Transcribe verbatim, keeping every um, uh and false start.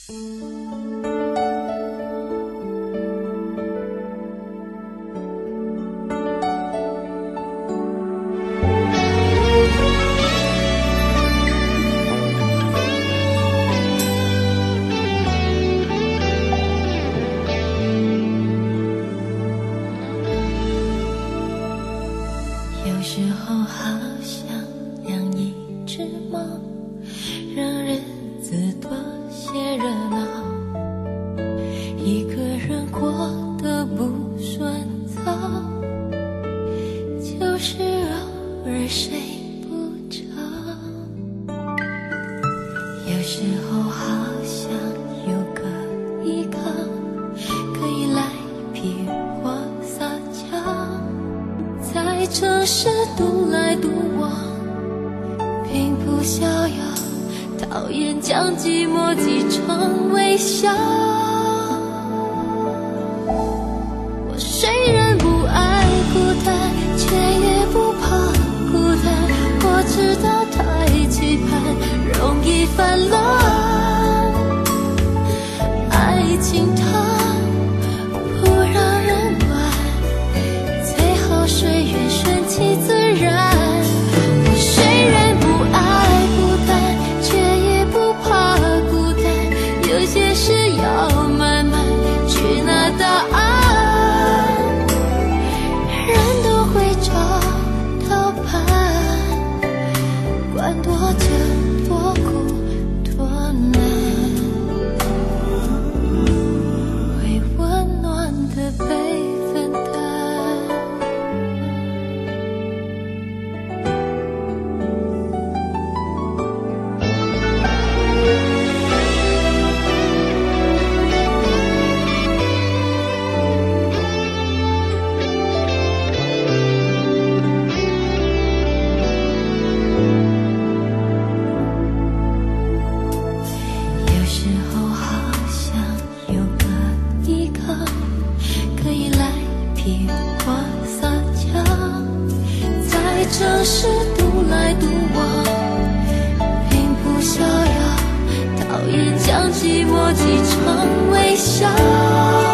有时候好想养一只猫，让日子多些热闹，一个人过得不顺糙，就是偶尔睡不着。有时候好想有个依靠，可以来庇我撒娇，在城市独来独往，并不逍遥，讨厌将寂寞挤成微笑。我虽然不爱孤单，却也不怕孤单，我知道太期盼容易泛滥，爱情它不让人暖，最好随缘顺其自然。我虽然不爱孤单，却也不怕孤单，有些事要慢慢去拿答案，人都会找到伴，管多久多苦多难，会温暖的被分担。有时候好想有个依靠，可以来替我撒娇，在城市独来独往，并不逍遥，讨厌将寂寞挤成微笑。